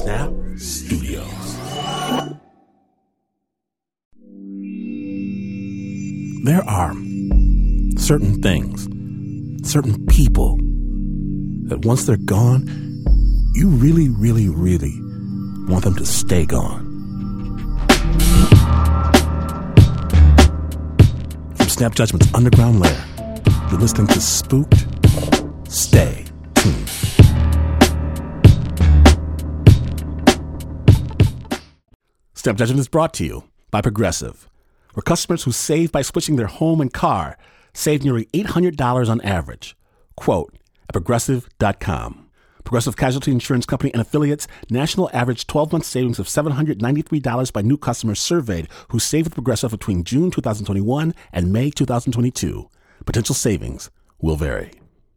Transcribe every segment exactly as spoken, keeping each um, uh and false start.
Snap Studios. There are certain things, certain people, that once they're gone, you really, really, really want them to stay gone. From Snap Judgment's Underground Lair, you're listening to Spooked. Stay tuned. Snap Judgment is brought to you by Progressive, where customers who save by switching their home and car save nearly eight hundred dollars on average. Quote at progressive dot com. Progressive Casualty Insurance Company and affiliates, national average twelve-month savings of seven hundred ninety-three dollars by new customers surveyed who saved with Progressive between June twenty twenty-one and May twenty twenty-two. Potential savings will vary.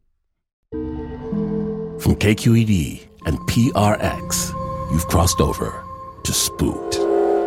From K Q E D and P R X, you've crossed over to Spooked.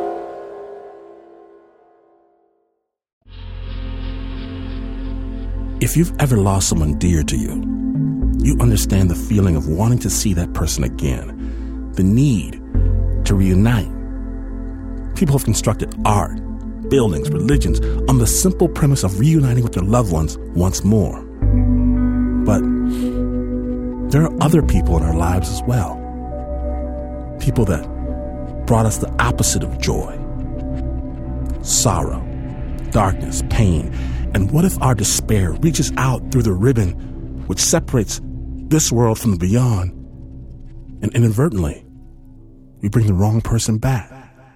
If you've ever lost someone dear to you, you understand the feeling of wanting to see that person again, the need to reunite. People have constructed art, buildings, religions on the simple premise of reuniting with their loved ones once more. But there are other people in our lives as well. People that brought us the opposite of joy. Sorrow, darkness, pain. And what if our despair reaches out through the ribbon which separates this world from the beyond, and inadvertently, we bring the wrong person back?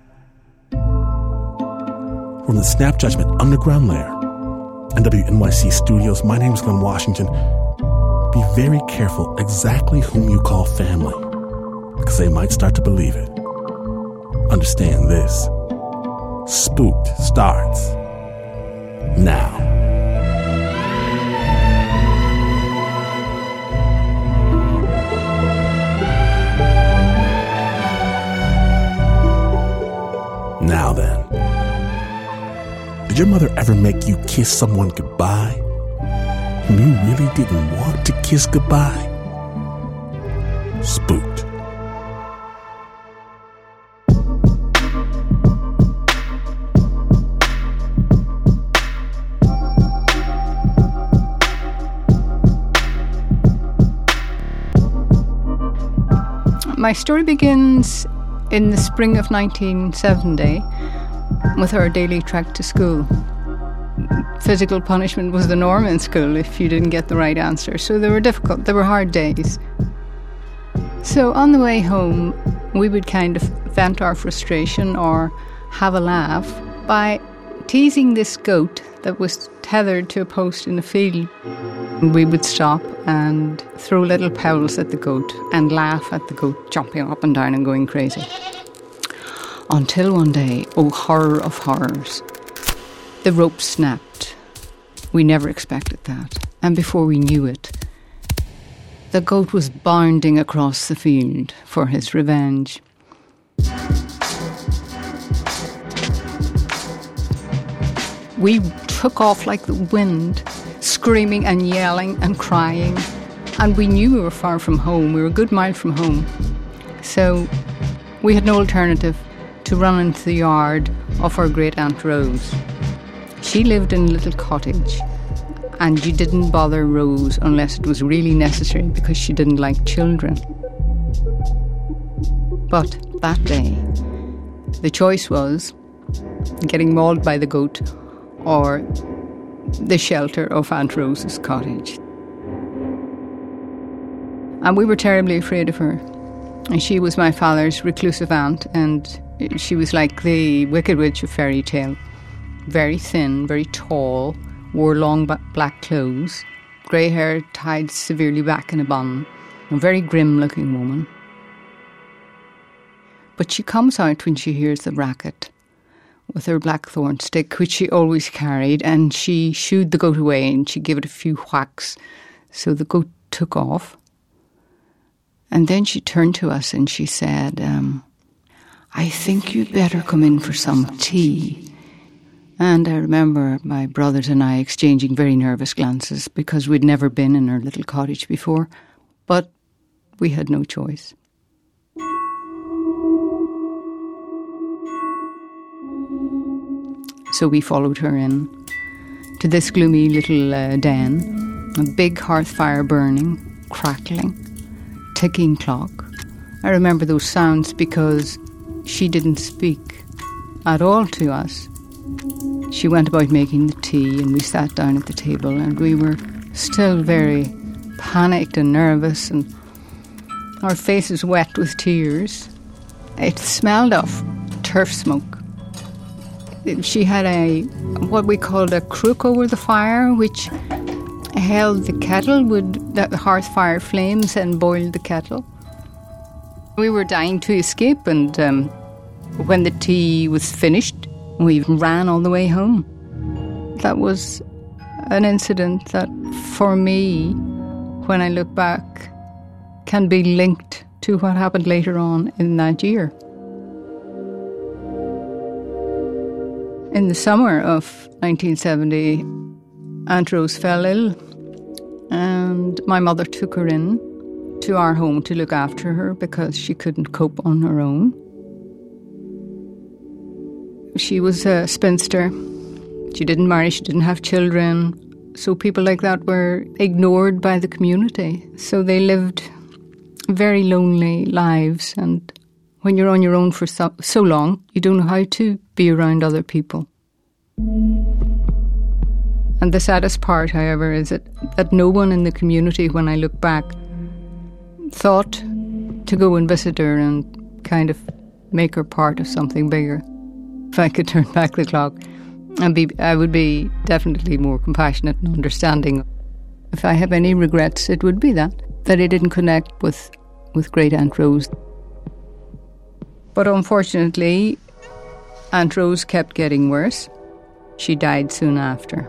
From the Snap Judgment Underground Lair and W N Y C Studios, my name is Glenn Washington. Be very careful exactly whom you call family, because they might start to believe it. Understand this. Spooked starts now. Now then, did your mother ever make you kiss someone goodbye when you really didn't want to kiss goodbye? Spooked. My story begins in the spring of nineteen seventy with our daily trek to school. Physical punishment was the norm in school if you didn't get the right answer, so they were difficult, they were hard days. So on the way home, we would kind of vent our frustration or have a laugh by teasing this goat that was tethered to a post in the field. We would stop and throw little pebbles at the goat and laugh at the goat jumping up and down and going crazy. Until one day, oh horror of horrors, the rope snapped. We never expected that. And before we knew it, the goat was bounding across the field for his revenge. We took off like the wind, screaming and yelling and crying. And we knew we were far from home. We were a good mile from home. So we had no alternative to run into the yard of our great Aunt Rose. She lived in a little cottage, and you didn't bother Rose unless it was really necessary because she didn't like children. But that day, the choice was getting mauled by the goat or the shelter of Aunt Rose's cottage. And we were terribly afraid of her. And she was my father's reclusive aunt, and she was like the Wicked Witch of fairy tale. Very thin, very tall, wore long black clothes, grey hair tied severely back in a bun, a very grim-looking woman. But she comes out when she hears the racket with her blackthorn stick, which she always carried, and she shooed the goat away and she gave it a few whacks. So the goat took off. And then she turned to us and she said, um, I think you'd better come in for some tea. And I remember my brothers and I exchanging very nervous glances because we'd never been in our little cottage before, but we had no choice. So we followed her in to this gloomy little uh, den, a big hearth fire burning, crackling, ticking clock. I remember those sounds because she didn't speak at all to us. She went about making the tea and we sat down at the table and we were still very panicked and nervous and our faces wet with tears. It smelled of turf smoke. She had a, what we called a crook over the fire, which held the kettle, would the hearth fire flames and boiled the kettle. We were dying to escape, and um, when the tea was finished, we ran all the way home. That was an incident that, for me, when I look back, can be linked to what happened later on in that year. In the summer of nineteen seventy, Aunt Rose fell ill, and my mother took her in to our home to look after her because she couldn't cope on her own. She was a spinster. She didn't marry, she didn't have children. So people like that were ignored by the community. So they lived very lonely lives. And when you're on your own for so, so long, you don't know how to be around other people. And the saddest part, however, is that, that no one in the community, when I look back, thought to go and visit her and kind of make her part of something bigger. If I could turn back the clock, I'd be, I would be definitely more compassionate and understanding. If I have any regrets, it would be that, that I didn't connect with, with Great Aunt Rose. But unfortunately, Aunt Rose kept getting worse. She died soon after.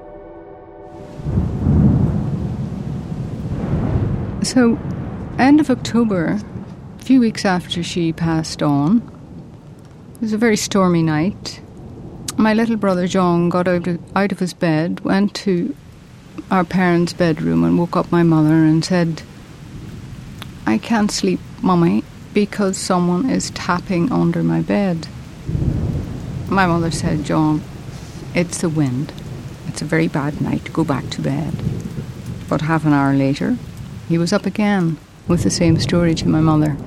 So, end of October, a few weeks after she passed on, it was a very stormy night. My little brother John got out of, out of his bed, went to our parents' bedroom and woke up my mother and said, "I can't sleep, Mummy, because someone is tapping under my bed." My mother said, "John, it's the wind. It's a very bad night. Go back to bed." But half an hour later, he was up again with the same story to my mother.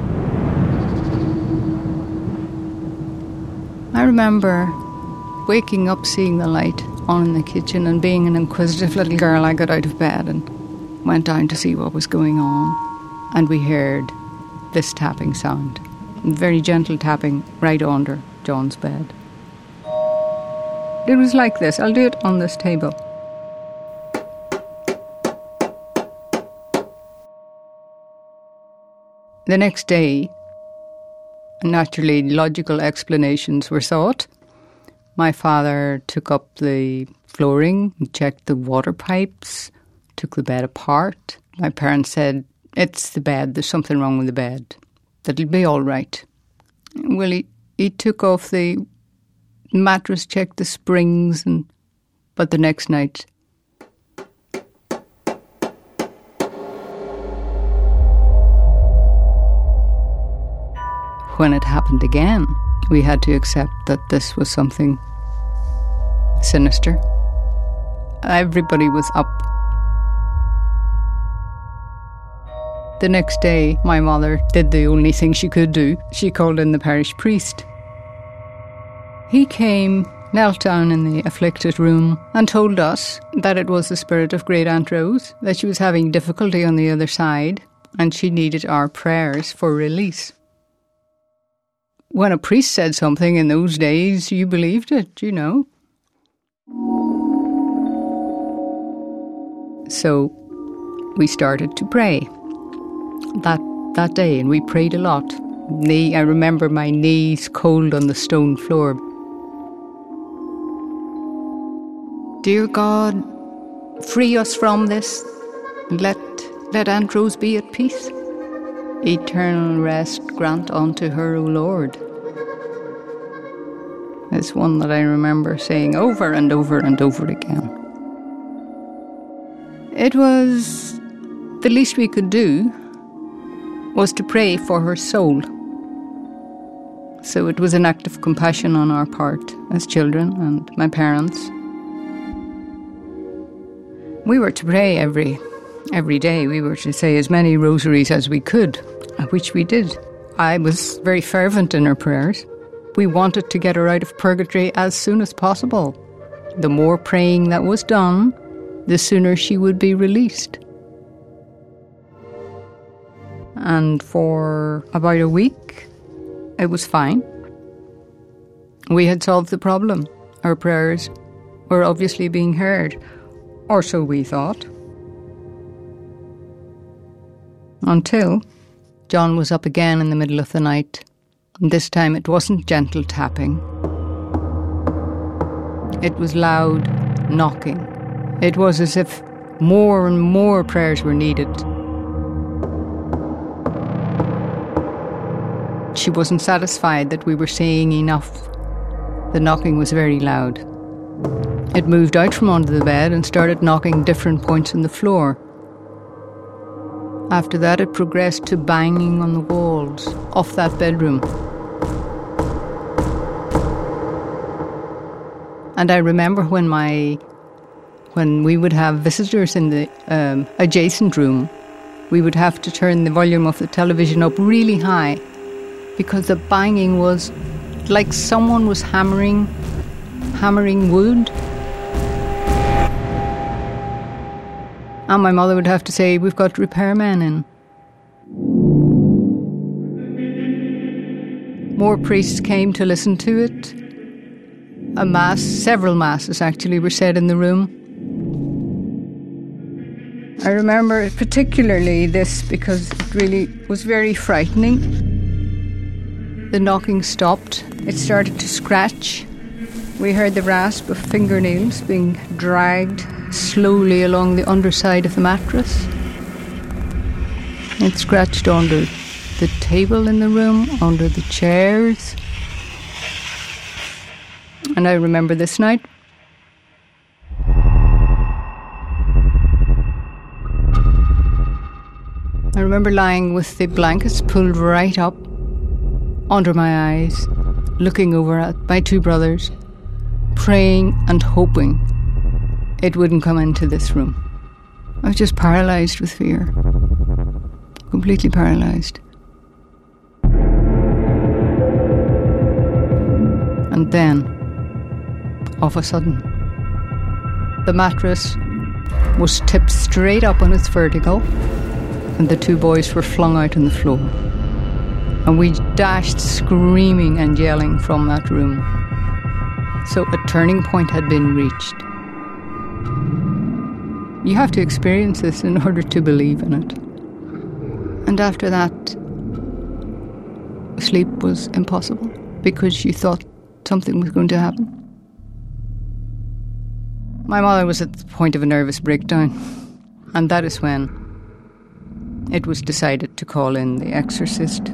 I remember waking up, seeing the light on in the kitchen, and being an inquisitive little girl, I got out of bed and went down to see what was going on. And we heard this tapping sound, very gentle tapping right under John's bed. It was like this. I'll do it on this table. The next day, naturally, logical explanations were sought. My father took up the flooring, checked the water pipes, took the bed apart. My parents said, "It's the bed, there's something wrong with the bed. That'll be all right." Well, he, he took off the mattress, checked the springs, and but the next night, when it happened again, we had to accept that this was something sinister. Everybody was up. The next day, my mother did the only thing she could do. She called in the parish priest. He came, knelt down in the afflicted room and told us that it was the spirit of Great Aunt Rose, that she was having difficulty on the other side and she needed our prayers for release. When a priest said something in those days, you believed it, you know. So we started to pray that that day, and we prayed a lot. Knee, I remember my knees cold on the stone floor. Dear God, free us from this. Let, let Aunt Rose be at peace. Eternal rest grant unto her, O Lord. It's one that I remember saying over and over and over again. It was the least we could do was to pray for her soul. So it was an act of compassion on our part as children and my parents. We were to pray every every day. We were to say as many rosaries as we could, which we did. I was very fervent in our prayers. We wanted to get her out of purgatory as soon as possible. The more praying that was done, the sooner she would be released. And for about a week, it was fine. We had solved the problem. Our prayers were obviously being heard, or so we thought. Until John was up again in the middle of the night. This time it wasn't gentle tapping. It was loud knocking. It was as if more and more prayers were needed. She wasn't satisfied that we were saying enough. The knocking was very loud. It moved out from under the bed and started knocking different points on the floor. After that, it progressed to banging on the walls of that bedroom. And I remember when my, when we would have visitors in the um, adjacent room, we would have to turn the volume of the television up really high because the banging was like someone was hammering, hammering wood. And my mother would have to say, "We've got repairmen in." More priests came to listen to it. A mass, several masses actually, were said in the room. I remember particularly this because it really was very frightening. The knocking stopped. It started to scratch. We heard the rasp of fingernails being dragged slowly along the underside of the mattress. It scratched under the table in the room, under the chairs. And I remember this night. I remember lying with the blankets pulled right up under my eyes, looking over at my two brothers, praying and hoping it wouldn't come into this room. I was just paralysed with fear. Completely paralysed. And then, of a sudden, the mattress was tipped straight up on its vertical, and the two boys were flung out on the floor. And we dashed screaming and yelling from that room. So a turning point had been reached. You have to experience this in order to believe in it. And after that, sleep was impossible because you thought something was going to happen. My mother was at the point of a nervous breakdown, and that is when it was decided to call in the exorcist.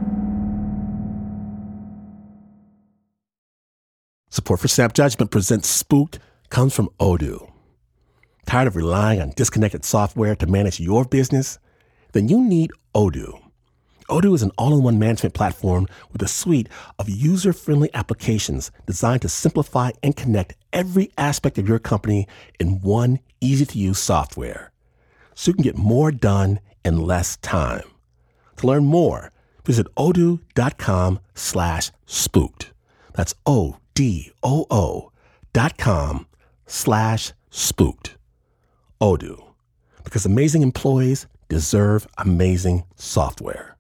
Support for Snap Judgment presents Spooked comes from Odoo. Tired of relying on disconnected software to manage your business? Then you need Odoo. Odoo is an all-in-one management platform with a suite of user-friendly applications designed to simplify and connect every aspect of your company in one easy-to-use software, so you can get more done in less time. To learn more, visit odoo.com slash spooked. That's O-D-O-O dot com slash spooked. Odoo, because amazing employees deserve amazing software.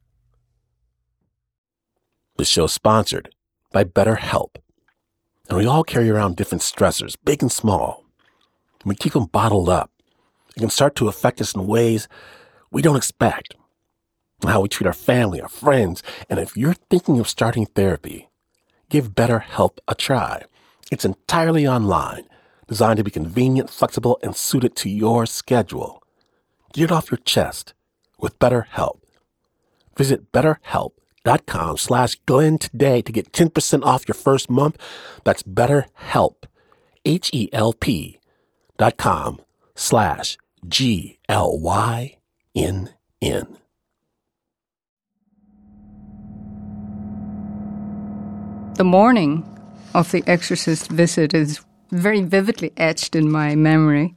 This show is sponsored by BetterHelp. And we all carry around different stressors, big and small. And we keep them bottled up. It can start to affect us in ways we don't expect. How we treat our family, our friends. And if you're thinking of starting therapy, give BetterHelp a try. It's entirely online, designed to be convenient, flexible, and suited to your schedule. Get it off your chest with BetterHelp. Visit BetterHelp.com slash Glenn today to get ten percent off your first month. That's BetterHelp, H-E-L-P dot com slash G L Y N N. the morning of the exorcist visit is very vividly etched in my memory.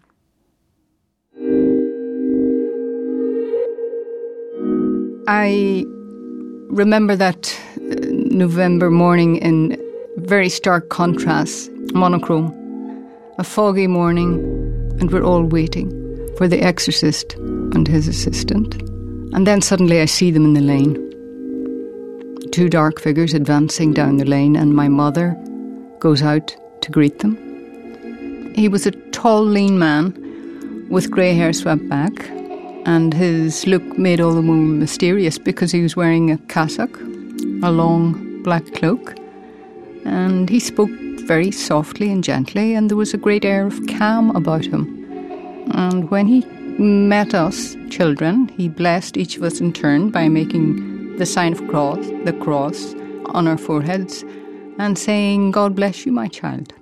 I remember that November morning in very stark contrast, monochrome. A foggy morning, and we're all waiting for the exorcist and his assistant. And then suddenly I see them in the lane. Two dark figures advancing down the lane, and my mother goes out to greet them. He was a tall, lean man with grey hair swept back, and his look made all the more mysterious because he was wearing a cassock, a long black cloak, and he spoke very softly and gently, and there was a great air of calm about him. And when he met us children, he blessed each of us in turn by making the sign of cross, the cross on our foreheads, and saying, "God bless you, my child."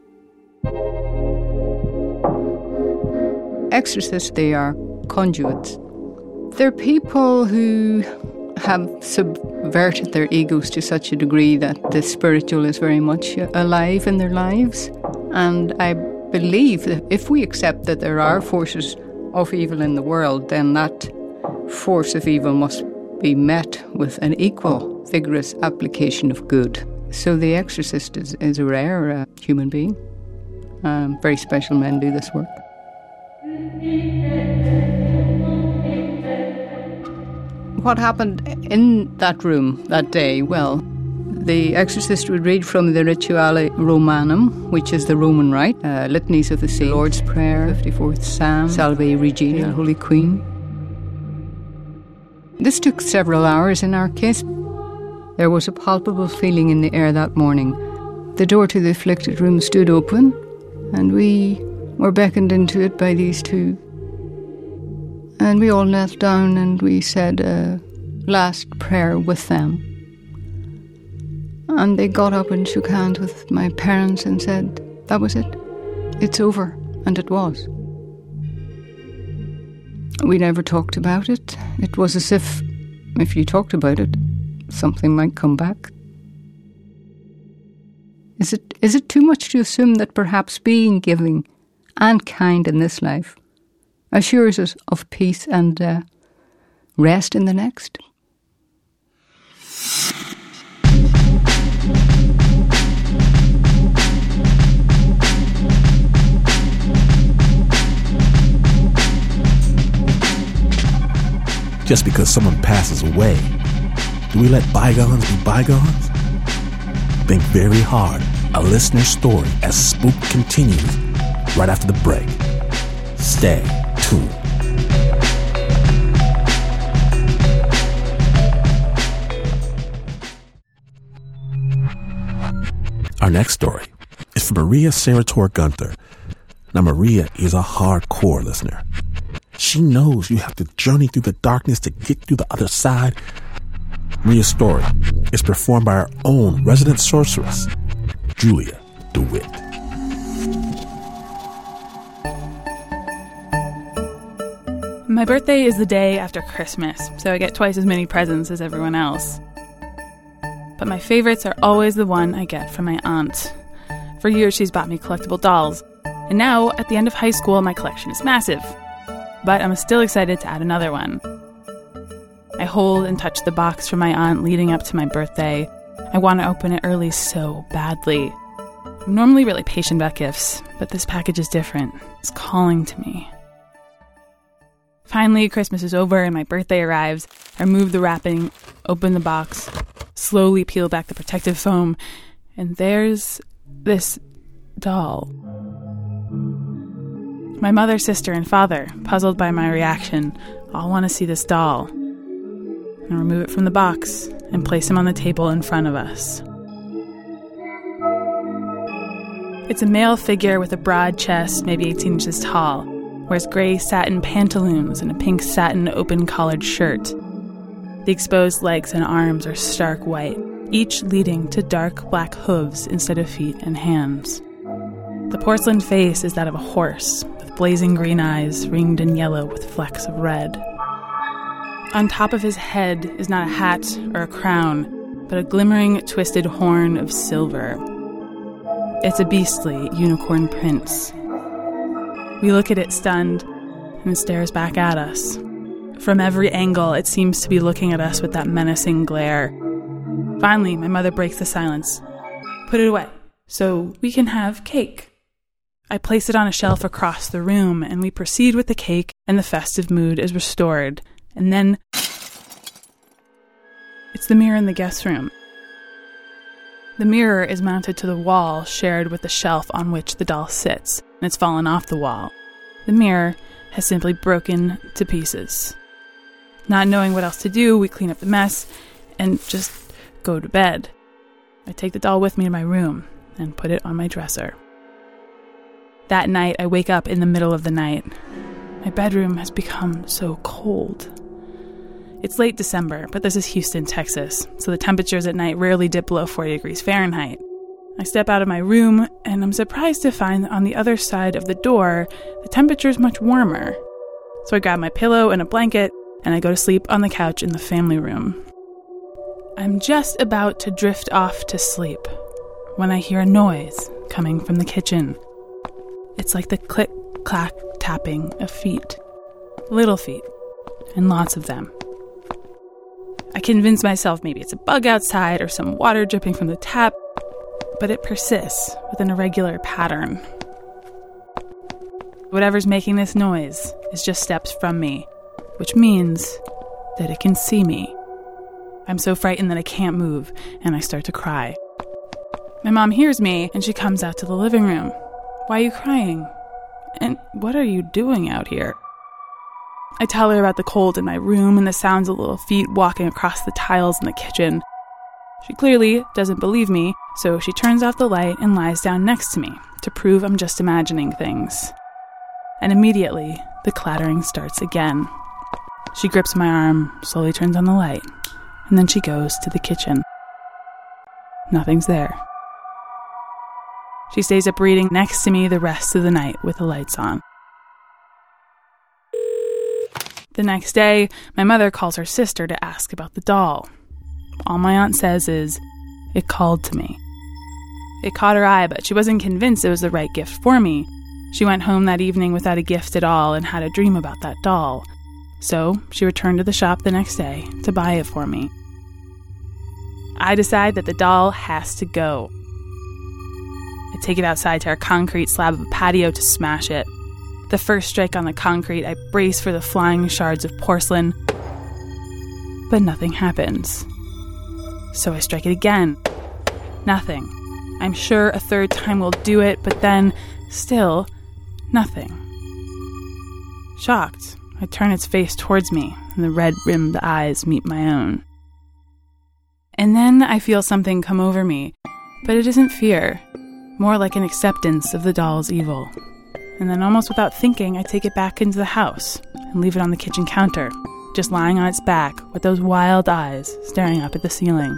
Exorcists, they are conduits. They're people who have subverted their egos to such a degree that the spiritual is very much alive in their lives. And I believe that if we accept that there are forces of evil in the world, then that force of evil must be met with an equal, vigorous application of good. So the exorcist is, is a rare uh, human being. Um, very special men do this work. What happened in that room that day? Well, the exorcist would read from the Rituale Romanum, which is the Roman Rite, uh, litanies of the saints, Lord's Prayer, fifty-fourth Psalm, Salve Regina, Holy Queen. This took several hours in our case. There was a palpable feeling in the air that morning. The door to the afflicted room stood open, and we were beckoned into it by these two. And we all knelt down and we said a last prayer with them. And they got up and shook hands with my parents and said, that was it. It's over. And it was. We never talked about it. It was as if, if you talked about it, something might come back. Is it is it too much to assume that perhaps being giving and kind in this life assures us of peace and uh, rest in the next? Just because someone passes away, do we let bygones be bygones? Think very hard. A listener's story as Spook continues right after the break. Stay tuned. Our next story is from Maria Sarator Gunther. Now, Maria is a hardcore listener. She knows you have to journey through the darkness to get through the other side. Maria's story is performed by our own resident sorceress, Julia DeWitt. My birthday is the day after Christmas, so I get twice as many presents as everyone else. But my favorites are always the one I get from my aunt. For years, she's bought me collectible dolls. And now, at the end of high school, my collection is massive. But I'm still excited to add another one. I hold and touch the box from my aunt leading up to my birthday. I want to open it early so badly. I'm normally really patient about gifts, but this package is different. It's calling to me. Finally, Christmas is over and my birthday arrives. I remove the wrapping, open the box, slowly peel back the protective foam, and there's this doll. My mother, sister, and father, puzzled by my reaction, all want to see this doll. I remove it from the box and place him on the table in front of us. It's a male figure with a broad chest, maybe eighteen inches tall, wears gray satin pantaloons and a pink satin open-collared shirt. The exposed legs and arms are stark white, each leading to dark black hooves instead of feet and hands. The porcelain face is that of a horse, with blazing green eyes ringed in yellow with flecks of red. On top of his head is not a hat or a crown, but a glimmering, twisted horn of silver. It's a beastly unicorn prince. We look at it stunned, and it stares back at us. From every angle, it seems to be looking at us with that menacing glare. Finally, my mother breaks the silence. Put it away, so we can have cake. I place it on a shelf across the room, and we proceed with the cake, and the festive mood is restored. And then it's the mirror in the guest room. The mirror is mounted to the wall shared with the shelf on which the doll sits, and it's fallen off the wall. The mirror has simply broken to pieces. Not knowing what else to do, we clean up the mess and just go to bed. I take the doll with me to my room and put it on my dresser. That night, I wake up in the middle of the night. My bedroom has become so cold. It's late December, but this is Houston, Texas, so the temperatures at night rarely dip below forty degrees Fahrenheit. I step out of my room, and I'm surprised to find that on the other side of the door, the temperature is much warmer. So I grab my pillow and a blanket, and I go to sleep on the couch in the family room. I'm just about to drift off to sleep when I hear a noise coming from the kitchen. It's like the click-clack tapping of feet. Little feet, and lots of them. I convince myself maybe it's a bug outside or some water dripping from the tap, but it persists with an irregular pattern. Whatever's making this noise is just steps from me, which means that it can see me. I'm so frightened that I can't move, and I start to cry. My mom hears me, and she comes out to the living room. Why are you crying? And what are you doing out here? I tell her about the cold in my room and the sounds of little feet walking across the tiles in the kitchen. She clearly doesn't believe me, so she turns off the light and lies down next to me to prove I'm just imagining things. And immediately, the clattering starts again. She grips my arm, slowly turns on the light, and then she goes to the kitchen. Nothing's there. She stays up reading next to me the rest of the night with the lights on. The next day, my mother calls her sister to ask about the doll. All my aunt says is, it called to me. It caught her eye, but she wasn't convinced it was the right gift for me. She went home that evening without a gift at all and had a dream about that doll. So she returned to the shop the next day to buy it for me. I decide that the doll has to go. I take it outside to our concrete slab of a patio to smash it. The first strike on the concrete, I brace for the flying shards of porcelain, but nothing happens. So I strike it again. Nothing. I'm sure a third time will do it, but then, still, nothing. Shocked, I turn its face towards me, and the red-rimmed eyes meet my own. And then I feel something come over me, but it isn't fear, more like an acceptance of the doll's evil. And then almost without thinking, I take it back into the house and leave it on the kitchen counter, just lying on its back with those wild eyes staring up at the ceiling.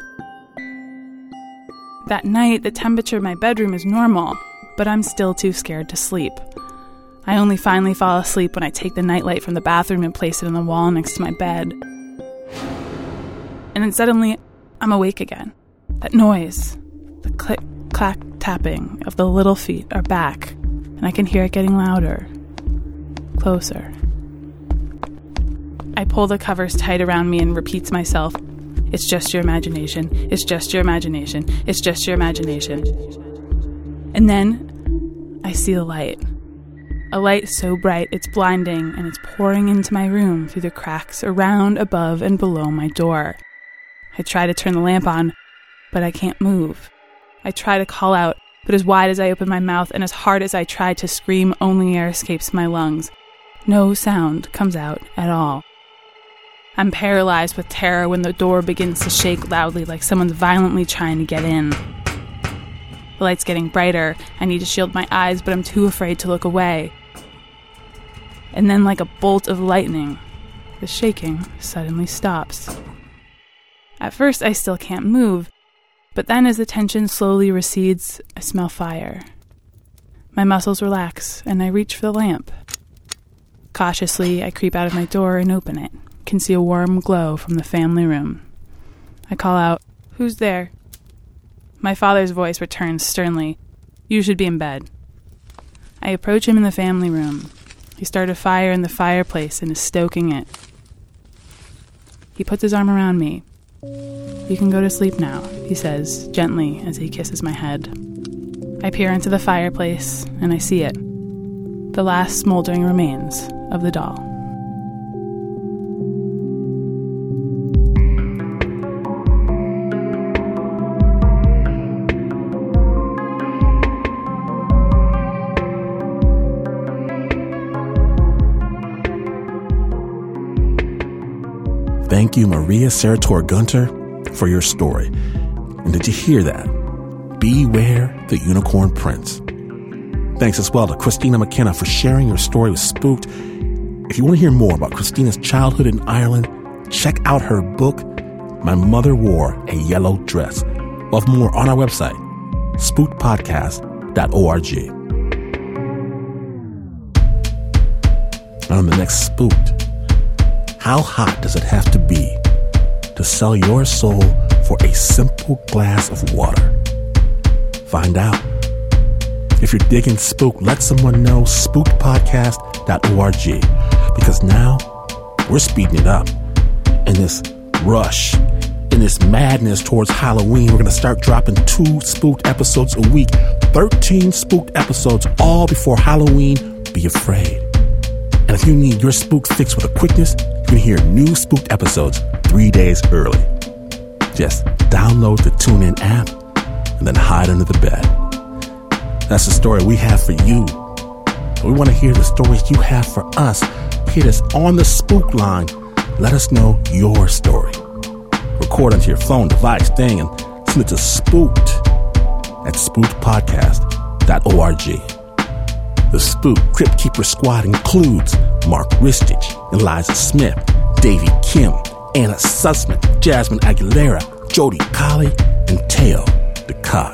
That night, the temperature in my bedroom is normal, but I'm still too scared to sleep. I only finally fall asleep when I take the nightlight from the bathroom and place it on the wall next to my bed. And then suddenly, I'm awake again. That noise, the click-clack tapping of the little feet are back, and I can hear it getting louder, closer. I pull the covers tight around me and repeat to myself, it's just your imagination, it's just your imagination, it's just your imagination. And then I see a light. A light so bright it's blinding, and it's pouring into my room through the cracks around, above, and below my door. I try to turn the lamp on, but I can't move. I try to call out, but as wide as I open my mouth and as hard as I try to scream, only air escapes my lungs. No sound comes out at all. I'm paralyzed with terror when the door begins to shake loudly like someone's violently trying to get in. The light's getting brighter. I need to shield my eyes, but I'm too afraid to look away. And then, like a bolt of lightning, the shaking suddenly stops. At first, I still can't move, but then as the tension slowly recedes, I smell fire. My muscles relax, and I reach for the lamp. Cautiously, I creep out of my door and open it, can see a warm glow from the family room. I call out, Who's there? My father's voice returns sternly. You should be in bed. I approach him in the family room. He started a fire in the fireplace and is stoking it. He puts his arm around me. You can go to sleep now, he says, gently as he kisses my head. I peer into the fireplace, and I see it. The last smoldering remains of the doll. Thank you, Maria Sarator Gunter, for your story. And did you hear that? Beware the Unicorn Prince. Thanks as well to Christina McKenna for sharing your story with Spooked. If you want to hear more about Christina's childhood in Ireland, check out her book, My Mother Wore a Yellow Dress. We'll have more on our website, spooked podcast dot org. On the next Spooked, how hot does it have to be to sell your soul for a simple glass of water? Find out. If you're digging Spooked, let someone know, spooked podcast dot org. Because now, we're speeding it up. In this rush, in this madness towards Halloween, we're going to start dropping two Spooked episodes a week. thirteen Spooked episodes, all before Halloween. Be afraid. And if you need your Spooked fix with a quickness, you can hear new Spooked episodes three days early. Just download the TuneIn app and then hide under the bed. That's the story we have for you. But we want to hear the stories you have for us. Hit us on the Spook line. Let us know your story. Record onto your phone device thing and send it to Spooked at spooked podcast dot org. The Spook Crypt Keeper Squad includes Mark Ristich, Eliza Smith, Davey Kim, Anna Sussman, Jasmine Aguilera, Jody Colley, and Teo DeCott.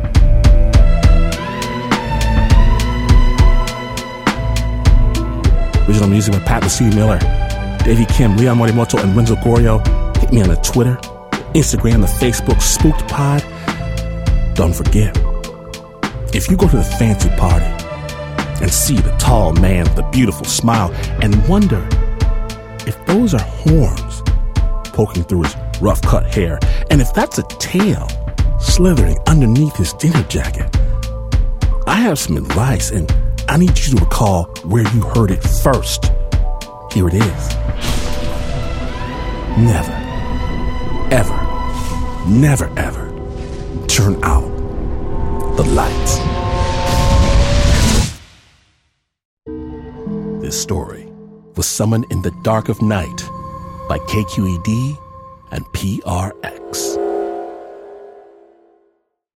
Original music by Pat Lucy Miller, Davey Kim, Leon Morimoto, and Renzo Gorio. Hit me on the Twitter, Instagram, the Facebook, Spooked Pod. Don't forget, if you go to the fancy party and see the tall man with the beautiful smile and wonder if those are horns poking through his rough-cut hair, and if that's a tail slithering underneath his dinner jacket, I have some advice, and I need you to recall where you heard it first. Here it is. Never, ever, never, ever turn out the lights. This story was Summoned in the Dark of Night by K Q E D and P R X.